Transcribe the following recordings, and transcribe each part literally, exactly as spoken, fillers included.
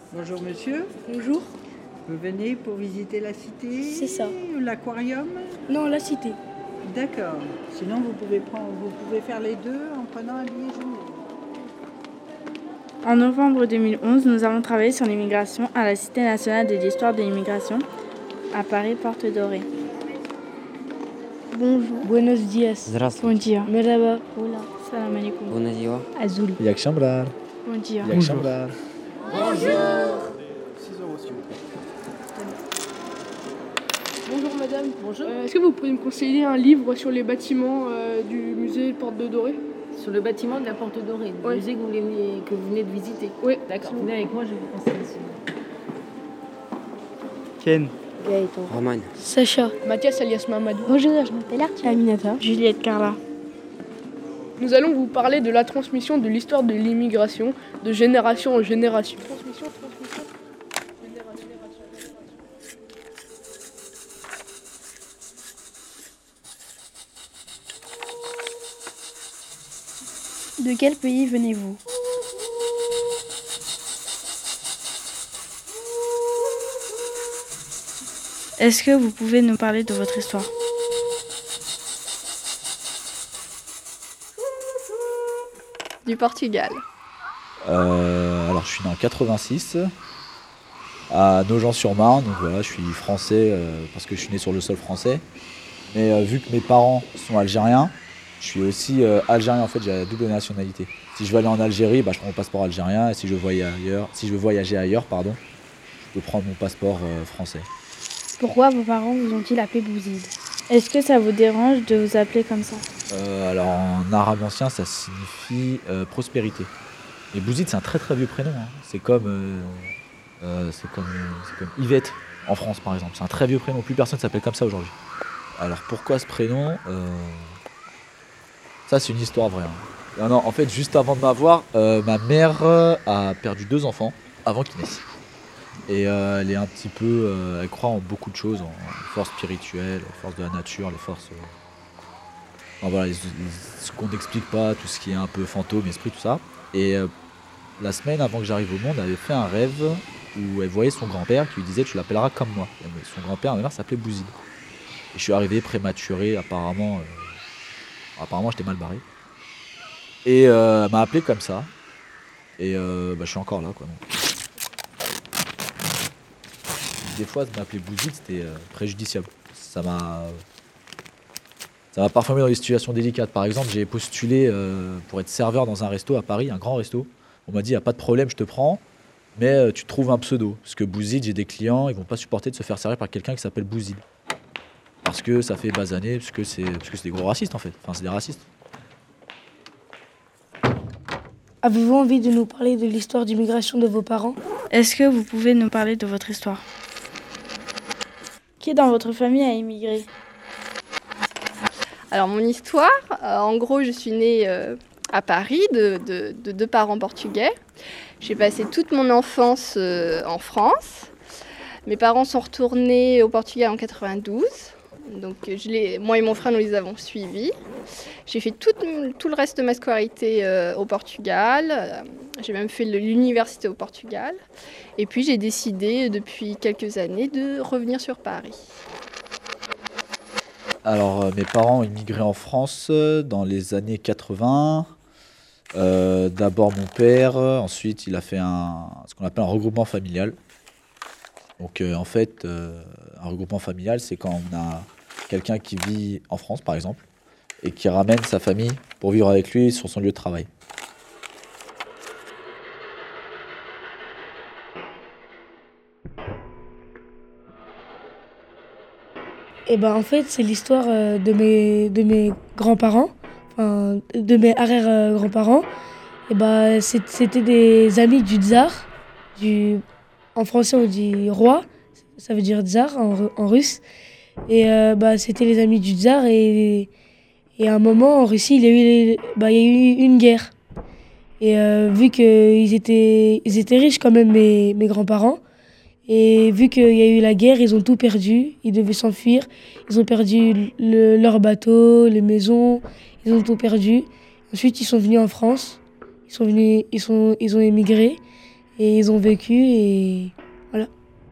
Bonjour monsieur, Bonjour. vous venez pour visiter la cité? C'est ça. L'aquarium? Non, la cité. D'accord. Sinon vous pouvez prendre, vous pouvez faire les deux en prenant un billet journée. En novembre deux mille onze, nous avons travaillé sur l'immigration à la Cité nationale de l'histoire de l'immigration à Paris, Porte Dorée. Bonjour. Buenos dias. Bon dia. Merhaba. Hola. Salam alaikum. Bună ziua. Azul. Yak Shamblar. Bon dia. Yak Shamblar. Bonjour madame. Bonjour. Euh, est-ce que vous pouvez me conseiller un livre sur les bâtiments euh, du musée Porte de Dorée? Sur le bâtiment de la Porte Dorée, le Oui. musée que vous, venez, que vous venez de visiter. Oui. D'accord, venez avec moi, je vais vous conseiller celui-là. Ken. Gaëtan. Roman. Sacha. Mathias alias Mamadou. Bonjour, je m'appelle Arthur. Aminata. Juliette Carla. Nous allons vous parler de la transmission de l'histoire de l'immigration de génération en génération. Transmission, transmission, génération, génération, génération. De quel pays venez-vous? Est-ce que vous pouvez nous parler de votre histoire? Du Portugal. Euh, alors, je suis né en quatre-vingt-six à Nogent-sur-Marne. Donc voilà, je suis français euh, parce que je suis né sur le sol français. Mais euh, vu que mes parents sont algériens, je suis aussi euh, algérien. En fait, j'ai la double nationalité. Si je veux aller en Algérie, bah, je prends mon passeport algérien. Et si je veux voyager ailleurs, si je veux voyager ailleurs, pardon, je peux prendre mon passeport euh, français. Pourquoi vos parents vous ont-ils appelé Bouzid? Est-ce que ça vous dérange de vous appeler comme ça? Euh, alors en arabe ancien, ça signifie euh, prospérité. Et Bouzid, c'est un très très vieux prénom. Hein. C'est comme, euh, euh, c'est comme, c'est comme Yvette en France par exemple. C'est un très vieux prénom. Plus personne s'appelle comme ça aujourd'hui. Alors pourquoi ce prénom euh... Ça, c'est une histoire vraie. Hein. Non, non, en fait, juste avant de m'avoir, euh, ma mère a perdu deux enfants avant qu'ils naissent. Et euh, elle est un petit peu, euh, elle croit en beaucoup de choses, en forces spirituelles, les forces de la nature, les forces, euh, enfin, voilà, les, les, ce qu'on n'explique pas, tout ce qui est un peu fantôme, esprit, tout ça. Et euh, la semaine avant que j'arrive au monde, elle avait fait un rêve où elle voyait son grand-père qui lui disait tu l'appelleras comme moi. Et son grand-père, ma mère, s'appelait Bouzid. Et je suis arrivé prématuré, apparemment, euh, apparemment j'étais mal barré. Et euh, elle m'a appelé comme ça. Et euh, bah, je suis encore là, quoi. Donc. Des fois, de m'appeler Bouzid, c'était euh, préjudiciable. Ça m'a, ça m'a parfois mis dans des situations délicates. Par exemple, j'ai postulé euh, pour être serveur dans un resto à Paris, un grand resto. On m'a dit, il n'y a pas de problème, je te prends, mais euh, tu trouves un pseudo. Parce que Bouzid, j'ai des clients, ils vont pas supporter de se faire servir par quelqu'un qui s'appelle Bouzid. Parce que ça fait basaner, parce que c'est, parce que c'est des gros racistes en fait. Enfin, c'est des racistes. Avez-vous envie de nous parler de l'histoire d'immigration de vos parents? Est-ce que vous pouvez nous parler de votre histoire? Qui dans votre famille a immigré? Alors mon histoire, euh, en gros je suis née euh, à Paris de, de, de deux parents portugais. J'ai passé toute mon enfance euh, en France. Mes parents sont retournés au Portugal en quatre-vingt-douze. Donc je les, moi et mon frère, nous les avons suivis. J'ai fait tout, tout le reste de ma scolarité euh, au Portugal. J'ai même fait l'université au Portugal. Et puis j'ai décidé depuis quelques années de revenir sur Paris. Alors euh, mes parents ont immigré en France euh, dans les années quatre-vingts. Euh, d'abord mon père, euh, ensuite il a fait un, ce qu'on appelle un regroupement familial. Donc euh, en fait, euh, un regroupement familial, c'est quand on a quelqu'un qui vit en France, par exemple, et qui ramène sa famille pour vivre avec lui sur son lieu de travail. Et ben en fait, c'est l'histoire euh, de mes de mes grands-parents, enfin de mes arrière-grands-parents. Et ben c'est- c'était des amis du tsar, du en français on dit roi, ça veut dire tsar en, ru- en russe. Et euh, bah, c'était les amis du tsar et, et à un moment en Russie il y a eu, bah, il y a eu une guerre. Et euh, vu qu'ils étaient, ils étaient riches quand même mes, mes grands-parents, et vu qu'il y a eu la guerre, ils ont tout perdu, ils devaient s'enfuir, ils ont perdu le- leur bateau, les maisons, ils ont tout perdu. Ensuite ils sont venus en France, ils sont venus, ils sont, ils ont émigré. Et ils ont vécu et voilà.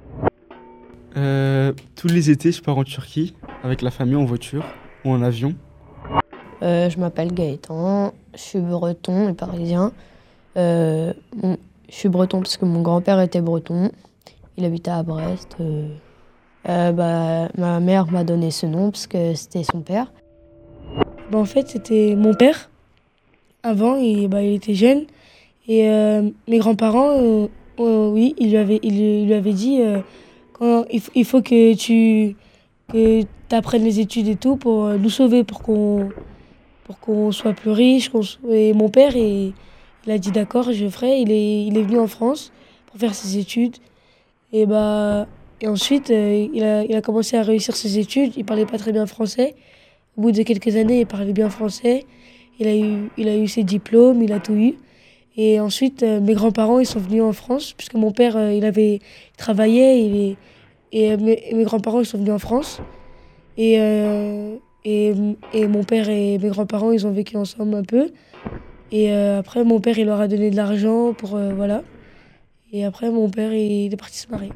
Euh, tous les étés, je pars en Turquie avec la famille en voiture ou en avion. Euh, je m'appelle Gaëtan, je suis breton et parisien. Euh, mon- je suis breton parce que mon grand-père était breton. Il habitait à Brest. Euh, euh, bah, ma mère m'a donné ce nom parce que c'était son père. Bah, en fait, c'était mon père. Avant, il, bah, il était jeune. Et euh, mes grands-parents, euh, euh, oui, ils lui avaient, ils lui- ils lui avaient dit euh, quand, il, f- il faut que tu que apprennes les études et tout pour euh, nous sauver, pour qu'on pour qu'on soit plus riche. qu'on so- Et mon père, il, il a dit d'accord, je ferai. Il est, il est venu en France pour faire ses études. Et, bah, et ensuite, euh, il, a, il a commencé à réussir ses études. Il parlait pas très bien français. Au bout de quelques années, il parlait bien français. Il a eu, il a eu ses diplômes, il a tout eu. Et ensuite, euh, mes grands-parents, ils sont venus en France, puisque mon père, euh, il avait il travaillait, il est- et euh, mes, mes grands-parents, ils sont venus en France. Et, euh, et, et mon père et mes grands-parents, ils ont vécu ensemble un peu. Et euh, après, mon père, il leur a donné de l'argent pour, euh, voilà. Et après, mon père, il est parti se marier.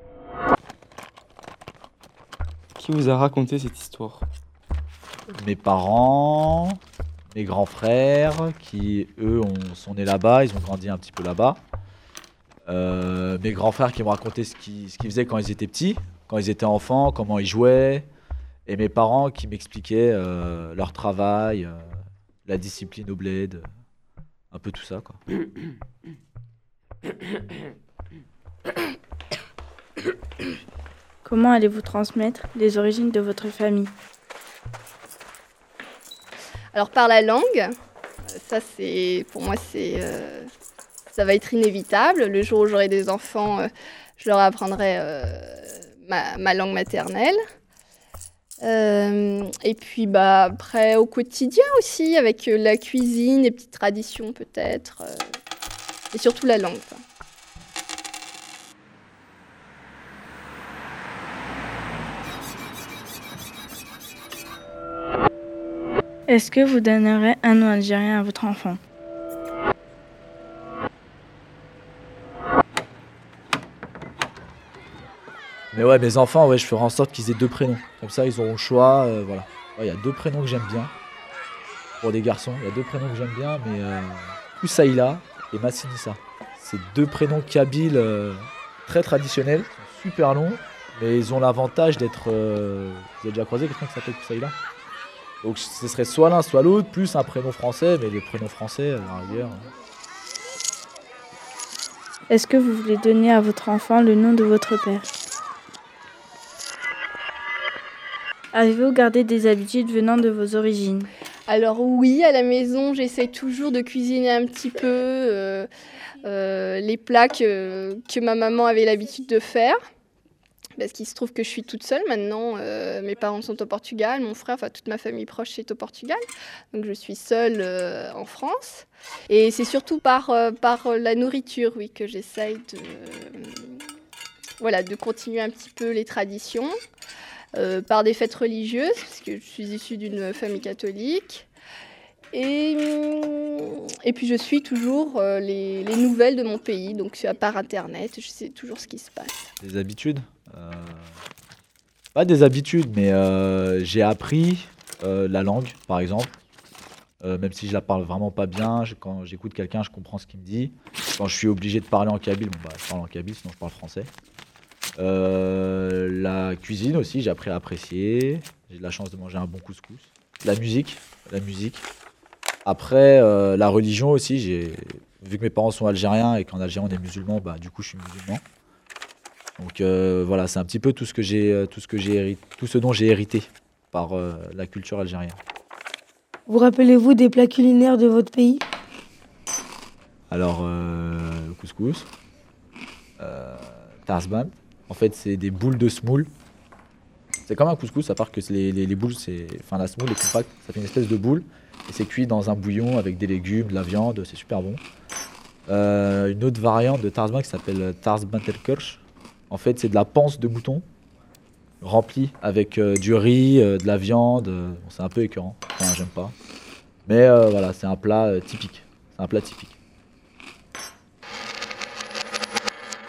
Qui vous a raconté cette histoire? Mes parents, mes grands frères, qui eux ont- sont nés là-bas, ils ont grandi un petit peu là-bas. Euh, mes grands frères qui m'ont raconté ce qu'ils ce qu'ils faisaient quand ils étaient petits, quand ils étaient enfants, comment ils jouaient. Et mes parents qui m'expliquaient euh, leur travail, euh, la discipline au bled, euh, un peu tout ça, quoi. Comment allez-vous transmettre les origines de votre famille? Alors par la langue, ça c'est pour moi c'est euh, ça va être inévitable. Le jour où j'aurai des enfants, euh, je leur apprendrai euh, ma, ma langue maternelle. Euh, et puis bah après au quotidien aussi avec euh, la cuisine, les petites traditions peut-être, euh, et surtout la langue, quoi. Est-ce que vous donnerez un nom algérien à votre enfant? Mais ouais, mes enfants, ouais, je ferai en sorte qu'ils aient deux prénoms. Comme ça, ils auront le choix. euh, voilà. Ouais, il y a deux prénoms que j'aime bien. Pour des garçons, il y a deux prénoms que j'aime bien, mais euh, Koussaïla et Massinissa. C'est deux prénoms kabyles euh, très traditionnels, ils sont super longs, mais ils ont l'avantage d'être. euh, Vous avez déjà croisé quelqu'un qui s'appelle Koussaïla? Donc ce serait soit l'un, soit l'autre, plus un prénom français, mais les prénoms français, à la rigueur. Est-ce que vous voulez donner à votre enfant le nom de votre père? Avez-vous gardé des habitudes venant de vos origines? Alors oui, à la maison, j'essaie toujours de cuisiner un petit peu euh, euh, les plats que, que ma maman avait l'habitude de faire. Parce qu'il se trouve que je suis toute seule maintenant. Euh, mes parents sont au Portugal, mon frère, enfin toute ma famille proche est au Portugal. Donc je suis seule euh, en France. Et c'est surtout par, euh, par la nourriture, oui, que j'essaye de, euh, voilà, de continuer un petit peu les traditions. Euh, par des fêtes religieuses, parce que je suis issue d'une famille catholique. Et, et puis je suis toujours euh, les, les nouvelles de mon pays, donc à part Internet, je sais toujours ce qui se passe. Des habitudes euh, Pas des habitudes, mais euh, j'ai appris euh, la langue, par exemple. Euh, même si je la parle vraiment pas bien, je- quand j'écoute quelqu'un, je comprends ce qu'il me dit. Quand je suis obligé de parler en kabyle, bon, bah, je parle en kabyle, sinon je parle français. Euh, la cuisine aussi, j'ai appris à apprécier. J'ai de la chance de manger un bon couscous. La musique, la musique. Après, euh, la religion aussi. J'ai vu que mes parents sont algériens et qu'en Algérie on est musulman, bah du coup je suis musulman. Donc euh, voilà, c'est un petit peu tout ce que j'ai, euh, tout ce que j'ai hérité, tout ce dont j'ai hérité par euh, la culture algérienne. Vous rappelez-vous des plats culinaires de votre pays? Alors, euh, le couscous, euh, tarzban. En fait, c'est des boules de semoule. C'est comme un couscous, à part que c'est les, les, les boules, c'est, enfin la semoule est compacte, ça fait une espèce de boule. Et c'est cuit dans un bouillon avec des légumes, de la viande, c'est super bon. Euh, une autre variante de tarzban qui s'appelle tarzban tel kirsch. En fait, c'est de la panse de mouton remplie avec euh, du riz, euh, de la viande. euh, bon, c'est un peu écœurant, enfin, j'aime pas. Mais euh, voilà, c'est un plat euh, typique. C'est un plat typique.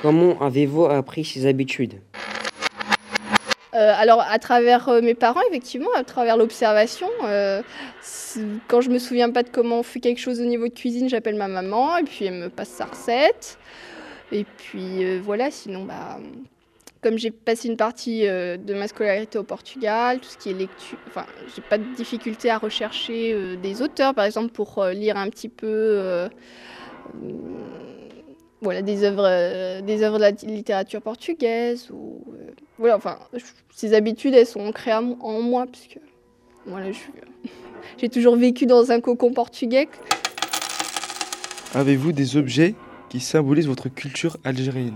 Comment avez-vous appris ces habitudes? Euh, alors, à travers euh, mes parents, effectivement, à travers l'observation. Euh, quand je me souviens pas de comment on fait quelque chose au niveau de cuisine, j'appelle ma maman et puis elle me passe sa recette. Et puis euh, voilà, sinon, bah, comme j'ai passé une partie euh, de ma scolarité au Portugal, tout ce qui est lecture, enfin, j'ai pas de difficulté à rechercher euh, des auteurs, par exemple, pour euh, lire un petit peu. Euh, Voilà, des œuvres, euh, des œuvres de la littérature portugaise. Ou, euh, voilà, enfin, je, ces habitudes, elles sont ancrées en moi, puisque voilà, je, j'ai toujours vécu dans un cocon portugais. Avez-vous des objets qui symbolisent votre culture algérienne?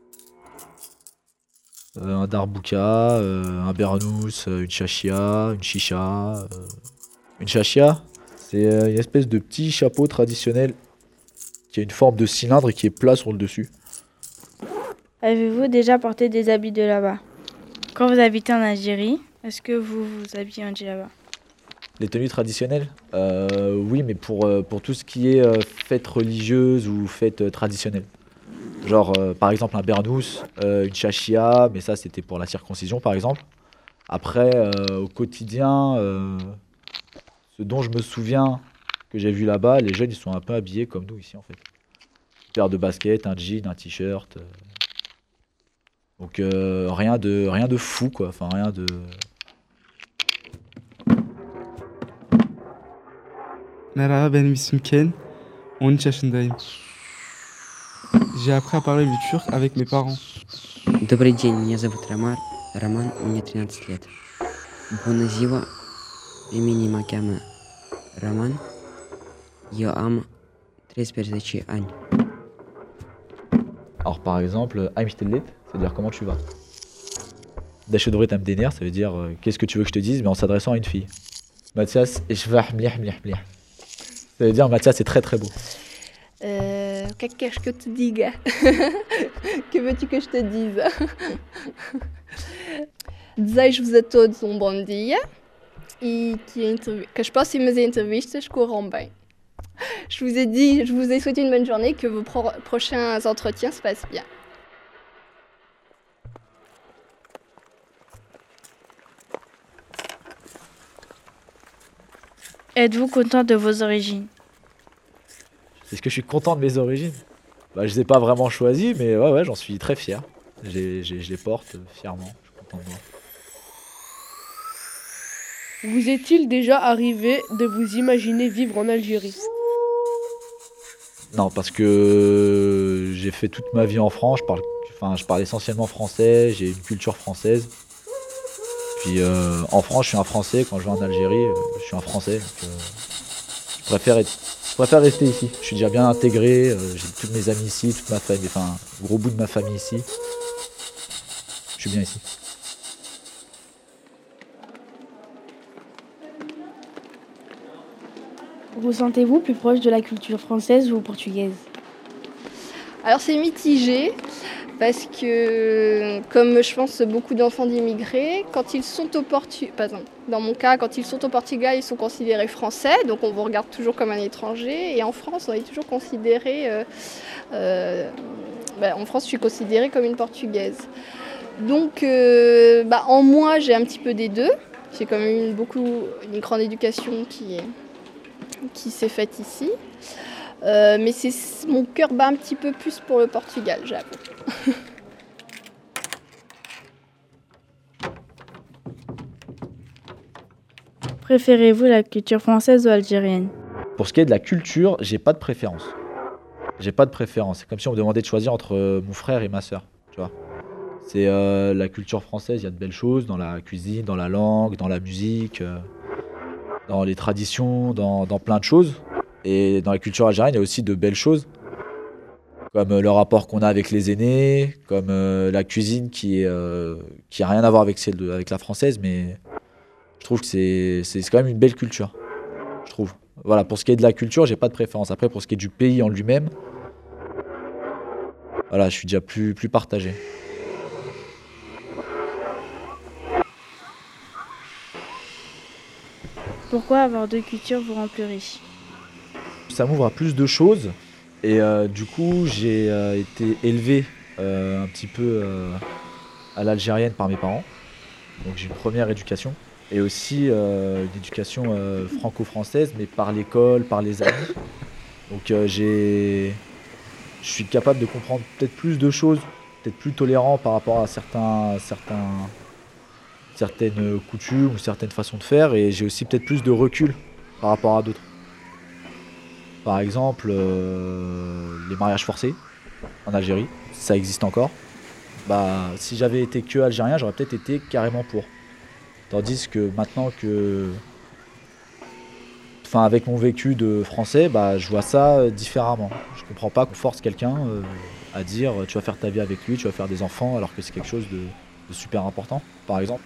Euh, un darbouka, euh, un bernous, euh, une chachia, une chicha. euh. Une chachia, c'est euh, une espèce de petit chapeau traditionnel qui a une forme de cylindre et qui est plat sur le dessus. Avez-vous déjà porté des habits de là-bas? Quand vous habitez en Algérie, est-ce que vous vous habillez en djellaba? Les tenues traditionnelles euh, Oui, mais pour, euh, pour tout ce qui est euh, fête religieuse ou fête euh, traditionnelle. Genre, euh, par exemple, un bernous, euh, une chachia, mais ça, c'était pour la circoncision, par exemple. Après, euh, au quotidien, euh, ce dont je me souviens que j'ai vu là-bas, les jeunes, ils sont un peu habillés comme nous ici, en fait. Une paire de baskets, un jean, un t-shirt. euh. Donc, euh, rien de, rien de fou, quoi. Enfin, rien de... Merhaba, benim ismim Ken. on üç yaşındayım. J'ai appris à parler le turc avec mes parents. Добрый день, меня зовут Роман. Роман, мне тринадцать лет. Bună ziua, pe mine mă cheamă Roman. Eu am treisprezece ani. Alors par exemple, I'm stellet, c'est-à-dire comment tu vas. Dashedrit amdener, ça veut dire euh, qu'est-ce que tu veux que je te dise, mais en s'adressant à une fille. Mathias, ishvah mliah mliah mliah. Ça veut dire Mathias, c'est très très beau. Euh, Qu'est-ce que je te diga? Que veux-tu que je te dise? Desejo-vos a todos um bom dia e que, a entrev- que as próximas entrevistas corram bem. Je vous ai dit, je vous ai souhaité une bonne journée, que vos pro- prochains entretiens se passent bien. Êtes-vous content de vos origines? Est-ce que je suis content de mes origines? Bah, je les ai pas vraiment choisies, mais ouais, ouais, j'en suis très fier. J'ai, j'ai, je les porte fièrement. Je suis content de moi. Vous est-il déjà arrivé de vous imaginer vivre en Algérie? Non, parce que j'ai fait toute ma vie en France. Je parle, enfin, je parle essentiellement français. J'ai une culture française. Puis euh, en France, je suis un Français. Quand je vais en Algérie, euh, je suis un Français. Donc, euh, je préfère être, je préfère rester ici. Je suis déjà bien intégré. Euh, j'ai tous mes amis ici, toute ma famille, enfin, un gros bout de ma famille ici. Je suis bien ici. Vous sentez-vous plus proche de la culture française ou portugaise? Alors c'est mitigé parce que, comme je pense beaucoup d'enfants d'immigrés, quand ils sont au Portugal, par exemple, dans mon cas, quand ils sont au Portugal, ils sont considérés français, donc on vous regarde toujours comme un étranger, et en France, on est toujours considéré, euh, euh, bah, en France, je suis considérée comme une portugaise. Donc, euh, bah, en moi, j'ai un petit peu des deux. J'ai quand même eu beaucoup, une grande éducation qui est qui s'est faite ici. Euh, mais c'est, mon cœur bat un petit peu plus pour le Portugal, j'avoue. Préférez-vous la culture française ou algérienne? Pour ce qui est de la culture, j'ai pas de préférence. J'ai pas de préférence. C'est comme si on me demandait de choisir entre euh, mon frère et ma sœur. Tu vois. C'est euh, la culture française, il y a de belles choses dans la cuisine, dans la langue, dans la musique. Euh, dans les traditions, dans, dans plein de choses. Et dans la culture algérienne, il y a aussi de belles choses, comme euh, le rapport qu'on a avec les aînés, comme euh, la cuisine qui n'a euh, qui a rien à voir avec, celle de, avec la française, mais je trouve que c'est, c'est, c'est quand même une belle culture, je trouve. Voilà, pour ce qui est de la culture, j'ai pas de préférence. Après, pour ce qui est du pays en lui-même, voilà, je suis déjà plus, plus partagé. Pourquoi avoir deux cultures vous rend plus riche? Ça m'ouvre à plus de choses et euh, du coup j'ai euh, été élevé euh, un petit peu euh, à l'algérienne par mes parents. Donc j'ai une première éducation. Et aussi euh, une éducation euh, franco-française, mais par l'école, par les amis. Donc euh, j'ai... je suis capable de comprendre peut-être plus de choses, peut-être plus tolérant par rapport à certains, certains, certaines coutumes ou certaines façons de faire. Et j'ai aussi peut-être plus de recul par rapport à d'autres. Par exemple, euh, les mariages forcés en Algérie, ça existe encore. Bah, si j'avais été que algérien, j'aurais peut-être été carrément pour. Tandis que maintenant que, enfin, avec mon vécu de français, bah, je vois ça différemment. Je comprends pas qu'on force quelqu'un euh, à dire tu vas faire ta vie avec lui, tu vas faire des enfants, alors que c'est quelque chose de, de super important, par exemple.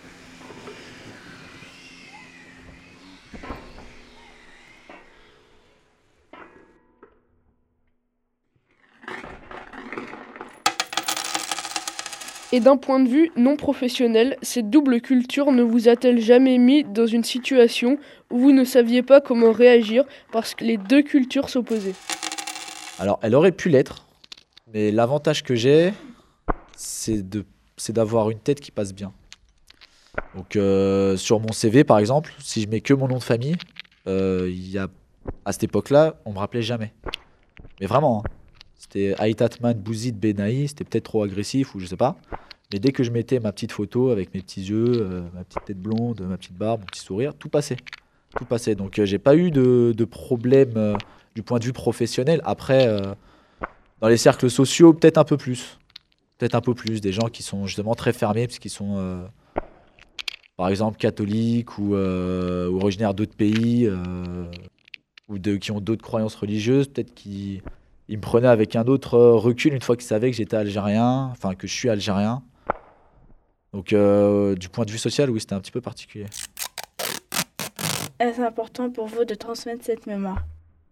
Et d'un point de vue non professionnel, cette double culture ne vous a-t-elle jamais mis dans une situation où vous ne saviez pas comment réagir parce que les deux cultures s'opposaient? Alors, elle aurait pu l'être, mais l'avantage que j'ai, c'est de, c'est d'avoir une tête qui passe bien. Donc, euh, sur mon C V, par exemple, si je mets que mon nom de famille, euh, y a, à cette époque-là, on me rappelait jamais. Mais vraiment, hein. C'était Aïtatman Bouzid Benahi, c'était peut-être trop agressif ou je sais pas. Mais dès que je mettais ma petite photo avec mes petits yeux, euh, ma petite tête blonde, ma petite barbe, mon petit sourire, tout passait. Tout passait. Donc euh, j'ai pas eu de, de problème euh, du point de vue professionnel. Après, euh, dans les cercles sociaux, peut-être un peu plus. Peut-être un peu plus. Des gens qui sont justement très fermés parce qu'ils sont, euh, par exemple, catholiques ou, euh, ou originaires d'autres pays euh, ou de, qui ont d'autres croyances religieuses. Peut-être qu'ils... Il me prenait avec un autre recul une fois qu'il savait que j'étais algérien, enfin que je suis algérien. Donc euh, du point de vue social, oui, c'était un petit peu particulier. Est-ce important pour vous de transmettre cette mémoire?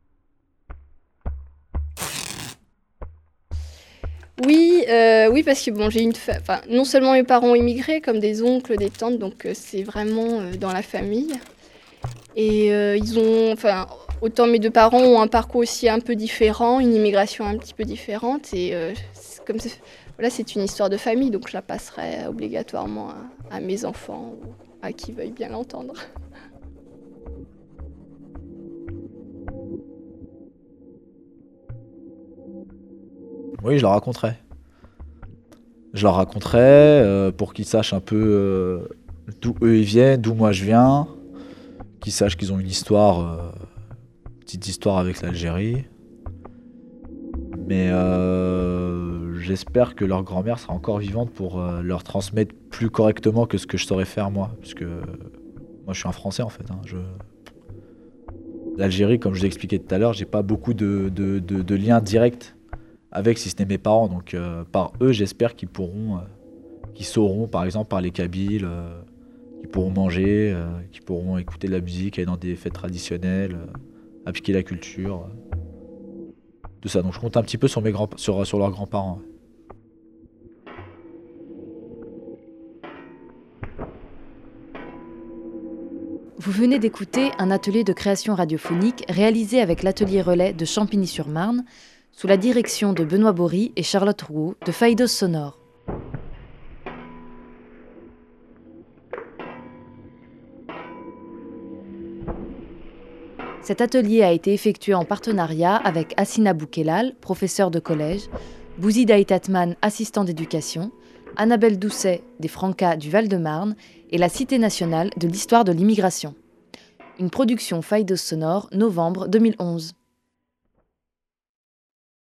Oui, euh, oui, parce que bon, j'ai une, fa... enfin, non seulement mes parents ont immigré, comme des oncles, des tantes, donc euh, c'est vraiment euh, dans la famille. Et euh, ils ont, enfin, autant mes deux parents ont un parcours aussi un peu différent, une immigration un petit peu différente. Et euh, c'est comme c'est, voilà, c'est une histoire de famille, donc je la passerai obligatoirement à, à mes enfants ou à qui veuille bien l'entendre. Oui, je leur raconterai. Je leur raconterai euh, pour qu'ils sachent un peu euh, d'où eux ils viennent, d'où moi je viens, qu'ils sachent qu'ils ont une histoire, euh, petite histoire avec l'Algérie. Mais euh, j'espère que leur grand-mère sera encore vivante pour euh, leur transmettre plus correctement que ce que je saurais faire moi. Parce que moi je suis un Français en fait. Hein, je... L'Algérie, comme je l'ai expliqué tout à l'heure, j'ai pas beaucoup de, de, de, de liens directs avec, si ce n'est mes parents. Donc euh, par eux, j'espère qu'ils pourront, euh, qu'ils sauront, par exemple par les Kabyles, euh, qu'ils pourront manger, euh, qu'ils pourront écouter de la musique, aller dans des fêtes traditionnelles, euh, appliquer la culture, euh, tout ça. Donc je compte un petit peu sur, mes grands, sur, sur leurs grands-parents. Vous venez d'écouter un atelier de création radiophonique réalisé avec l'atelier relais de Champigny-sur-Marne, sous la direction de Benoît Bory et Charlotte Rouault de Phaïdos Sonore. Cet atelier a été effectué en partenariat avec Assina Boukelal, professeur de collège, Bouzid Aïtatman, assistant d'éducation, Annabelle Doucet des Francas du Val-de-Marne et la Cité nationale de l'histoire de l'immigration. Une production Phaïdos Sonore, novembre deux mille onze.